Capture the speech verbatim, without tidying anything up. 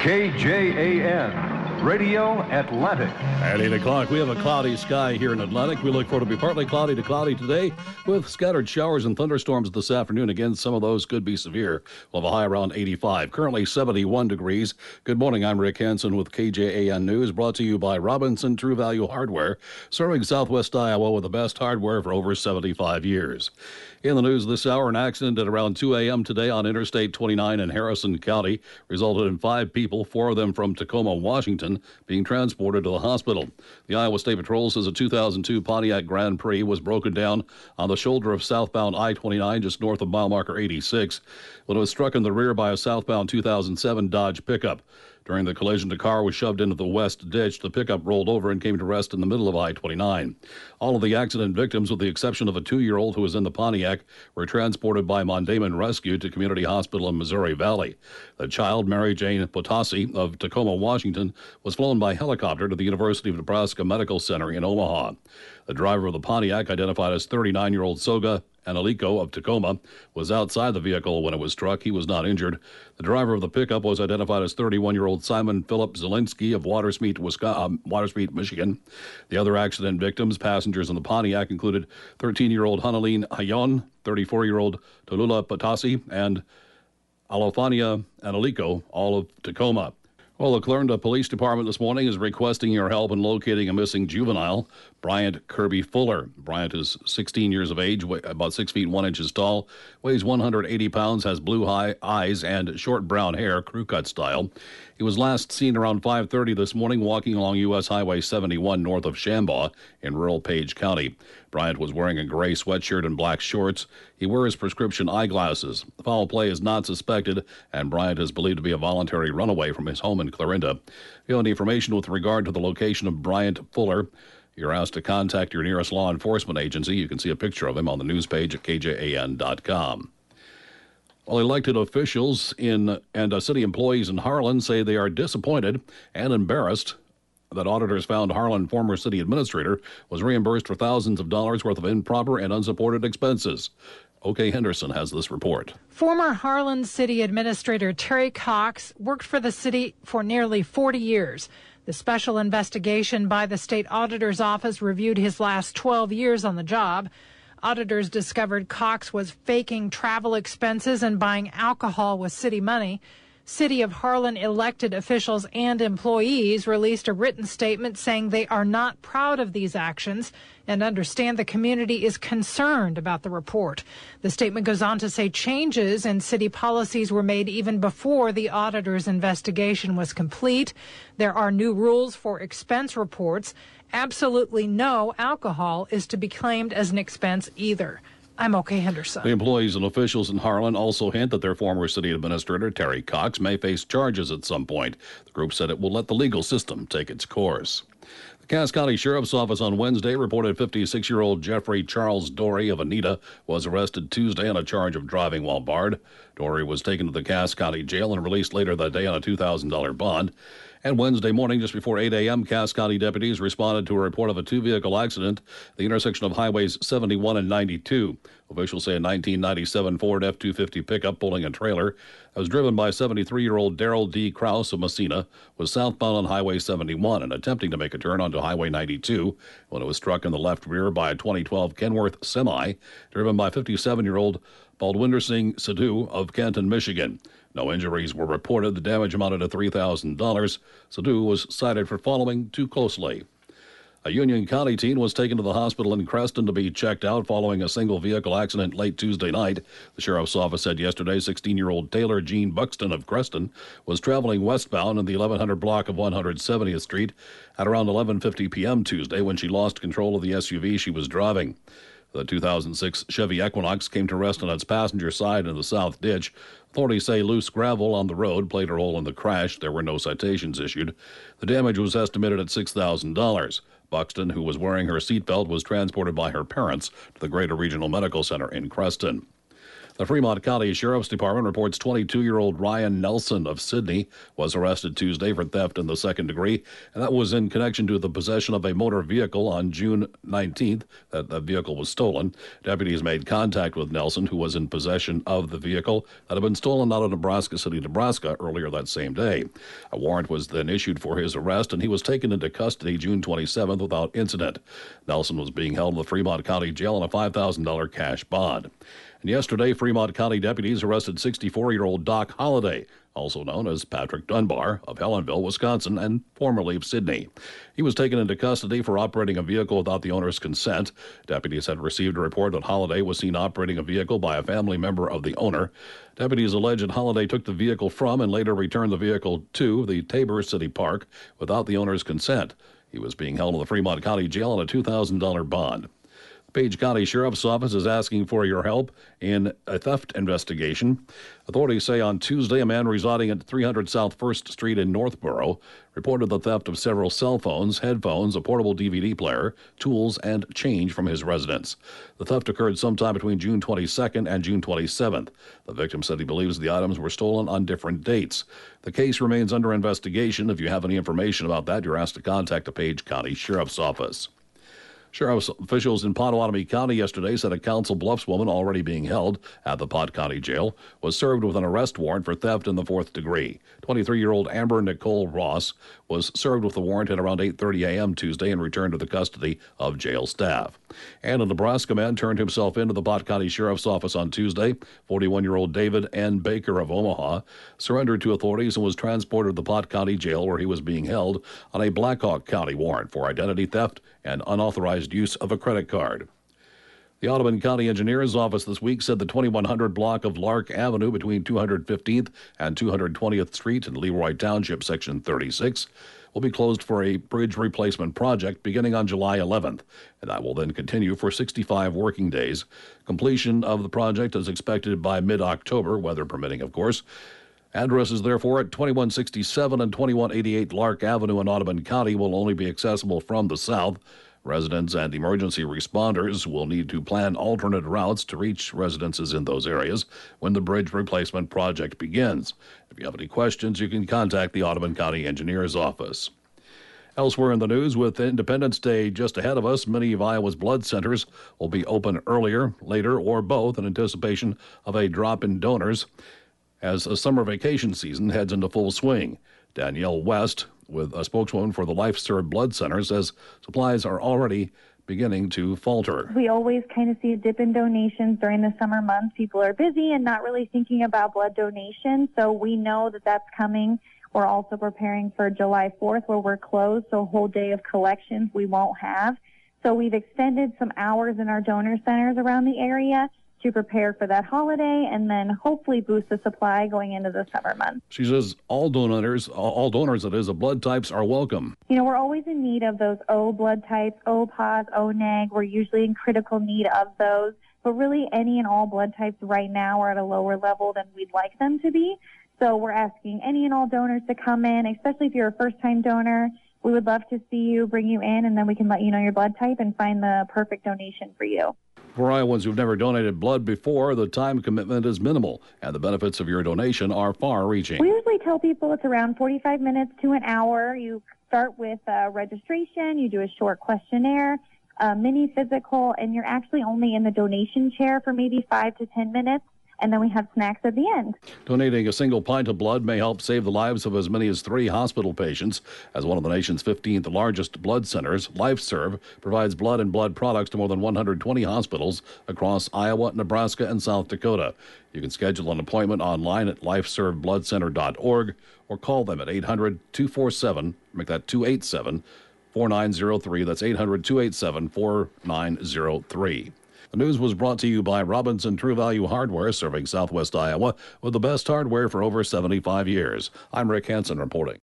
K J A N, Radio Atlantic. At eight o'clock, we have a cloudy sky here in Atlantic. We look for it to be partly cloudy to cloudy today with scattered showers and thunderstorms this afternoon. Again, some of those could be severe. We'll have a high around eighty-five. Currently seventy-one degrees. Good morning. I'm Rick Hansen with K J A N News, brought to you by Robinson True Value Hardware, serving Southwest Iowa with the best hardware for over seventy-five years. In the news this hour, an accident at around two a.m. today on Interstate twenty-nine in Harrison County resulted in five people, four of them from Tacoma, Washington, being transported to the hospital. The Iowa State Patrol says a two thousand two Pontiac Grand Prix was broken down on the shoulder of southbound I twenty-nine just north of mile marker eighty-six when it was struck in the rear by a southbound two thousand seven Dodge pickup. During the collision, the car was shoved into the west ditch. The pickup rolled over and came to rest in the middle of I twenty-nine. All of the accident victims, with the exception of a two-year-old who was in the Pontiac, were transported by Mondayman Rescue to Community Hospital in Missouri Valley. The child, Mary Jane Potassi of Tacoma, Washington, was flown by helicopter to the University of Nebraska Medical Center in Omaha. The driver of the Pontiac, identified as thirty-nine-year-old Soga Analiko of Tacoma, was outside the vehicle when it was struck. He was not injured. The driver of the pickup was identified as thirty-one-year-old Simon Philip Zielinski of Watersmeet, Wisconsin, uh, Watersmeet, Michigan. The other accident victims, passengers in the Pontiac, included thirteen-year-old Hanaline Hayon, thirty-four-year-old Tallulah Potassi, and Alofania Analiko, all of Tacoma. Well, the Clarinda Police Department this morning is requesting your help in locating a missing juvenile, Bryant Kirby Fuller. Bryant is sixteen years of age, about six feet one inches tall, weighs one hundred eighty pounds, has blue high eyes and short brown hair, crew cut style. He was last seen around five thirty this morning walking along U S Highway seventy-one north of Shambaugh in rural Page County. Bryant was wearing a gray sweatshirt and black shorts. He wears prescription eyeglasses. Foul play is not suspected, and Bryant is believed to be a voluntary runaway from his home in Clarinda. If you have any information with regard to the location of Bryant Fuller, you're asked to contact your nearest law enforcement agency. You can see a picture of him on the news page at K J A N dot com. Well, elected officials in and uh, city employees in Harlan say they are disappointed and embarrassed that auditors found Harlan former city administrator was reimbursed for thousands of dollars worth of improper and unsupported expenses. O K. Henderson has this report. Former Harlan City Administrator Terry Cox worked for the city for nearly forty years. The special investigation by the state auditor's office reviewed his last twelve years on the job. Auditors discovered Cox was faking travel expenses and buying alcohol with city money. City of Harlan elected officials and employees released a written statement saying they are not proud of these actions and understand the community is concerned about the report. The statement goes on to say changes in city policies were made even before the auditor's investigation was complete. There are new rules for expense reports. Absolutely no alcohol is to be claimed as an expense either. I'm O K. Henderson. The employees and officials in Harlan also hint that their former city administrator, Terry Cox, may face charges at some point. The group said it will let the legal system take its course. The Cass County Sheriff's Office on Wednesday reported fifty-six-year-old Jeffrey Charles Dory of Anita was arrested Tuesday on a charge of driving while barred. Dory was taken to the Cass County Jail and released later that day on a two thousand dollars bond. And Wednesday morning, just before eight a.m., Cass County deputies responded to a report of a two-vehicle accident at the intersection of Highways seventy-one and ninety-two. Officials say a nineteen ninety-seven Ford F two fifty pickup pulling a trailer that was driven by seventy-three-year-old Darrell D. Krause of Messina was southbound on Highway seventy-one and attempting to make a turn onto Highway ninety-two when it was struck in the left rear by a twenty twelve Kenworth semi driven by fifty-seven-year-old Baldwinder Singh Sidhu of Canton, Michigan. No injuries were reported. The damage amounted to three thousand dollars. Sidhu was cited for following too closely. A Union County teen was taken to the hospital in Creston to be checked out following a single-vehicle accident late Tuesday night. The sheriff's office said yesterday sixteen-year-old Taylor Jean Buxton of Creston was traveling westbound in the eleven hundred block of one hundred seventieth Street at around eleven fifty p.m. Tuesday when she lost control of the S U V she was driving. The two thousand six Chevy Equinox came to rest on its passenger side in the south ditch. Authorities say loose gravel on the road played a role in the crash. There were no citations issued. The damage was estimated at six thousand dollars. Buxton, who was wearing her seatbelt, was transported by her parents to the Greater Regional Medical Center in Creston. The Fremont County Sheriff's Department reports twenty-two-year-old Ryan Nelson of Sidney was arrested Tuesday for theft in the second degree, and that was in connection to the possession of a motor vehicle on June nineteenth. That the vehicle was stolen. Deputies made contact with Nelson, who was in possession of the vehicle that had been stolen out of Nebraska City, Nebraska, earlier that same day. A warrant was then issued for his arrest, and he was taken into custody June twenty-seventh without incident. Nelson was being held in the Fremont County Jail on a five thousand dollars cash bond. And yesterday, Fremont County deputies arrested sixty-four-year-old Doc Holliday, also known as Patrick Dunbar, of Helenville, Wisconsin, and formerly of Sidney. He was taken into custody for operating a vehicle without the owner's consent. Deputies had received a report that Holliday was seen operating a vehicle by a family member of the owner. Deputies allege that Holliday took the vehicle from and later returned the vehicle to the Tabor City Park without the owner's consent. He was being held in the Fremont County Jail on a two thousand dollars bond. Page County Sheriff's Office is asking for your help in a theft investigation. Authorities say on Tuesday a man residing at three hundred South First Street in Northborough reported the theft of several cell phones, headphones, a portable D V D player, tools, and change from his residence. The theft occurred sometime between June twenty-second and June twenty-seventh. The victim said he believes the items were stolen on different dates. The case remains under investigation. If you have any information about that, you're asked to contact the Page County Sheriff's Office. Sheriff's officials in Pottawatomie County yesterday said a Council Bluffs woman already being held at the Pot County Jail was served with an arrest warrant for theft in the fourth degree. twenty-three-year-old Amber Nicole Ross was served with the warrant at around eight thirty a.m. Tuesday and returned to the custody of jail staff. And a Nebraska man turned himself into the Pot County Sheriff's Office on Tuesday. forty-one-year-old David N. Baker of Omaha surrendered to authorities and was transported to the Pot County Jail, where he was being held on a Blackhawk County warrant for identity theft and unauthorized use of a credit card. The Audubon County Engineer's Office this week said the twenty-one hundred block of Lark Avenue between two hundred fifteenth and two hundred twentieth Street in Leroy Township, Section thirty-six, will be closed for a bridge replacement project beginning on July eleventh, and that will then continue for sixty-five working days. Completion of the project is expected by mid-October, weather permitting, of course. Addresses, therefore, at twenty-one sixty-seven and twenty-one eighty-eight Lark Avenue in Audubon County will only be accessible from the south. Residents and emergency responders will need to plan alternate routes to reach residences in those areas when the bridge replacement project begins. If you have any questions, you can contact the Audubon County Engineer's Office. Elsewhere in the news, with Independence Day just ahead of us, many of Iowa's blood centers will be open earlier, later, or both in anticipation of a drop in donors as a summer vacation season heads into full swing. Danielle West, with a spokeswoman for the LifeServe Blood Center, says supplies are already beginning to falter. We always kind of see a dip in donations during the summer months. People are busy and not really thinking about blood donation, so we know that that's coming. We're also preparing for July fourth, where we're closed, so a whole day of collections we won't have. So we've extended some hours in our donor centers around the area to prepare for that holiday and then hopefully boost the supply going into the summer months. She says all donors, all donors, that is, of blood types are welcome. You know, we're always in need of those O blood types, O pos, O neg. We're usually in critical need of those. But really any and all blood types right now are at a lower level than we'd like them to be. So we're asking any and all donors to come in, especially if you're a first-time donor. We would love to see you, bring you in, and then we can let you know your blood type and find the perfect donation for you. For Iowans who've never donated blood before, the time commitment is minimal, and the benefits of your donation are far-reaching. We usually tell people it's around forty-five minutes to an hour. You start with uh, registration, you do a short questionnaire, a mini physical, and you're actually only in the donation chair for maybe five to ten minutes. And then we have snacks at the end. Donating a single pint of blood may help save the lives of as many as three hospital patients. As one of the nation's fifteenth largest blood centers, LifeServe provides blood and blood products to more than one hundred twenty hospitals across Iowa, Nebraska, and South Dakota. You can schedule an appointment online at life serve blood center dot org or call them at eight hundred, two four seven, make that two eight seven, four nine zero three. That's eight hundred, two eight seven, four nine zero three. The news was brought to you by Robinson True Value Hardware, serving Southwest Iowa with the best hardware for over seventy-five years. I'm Rick Hansen reporting.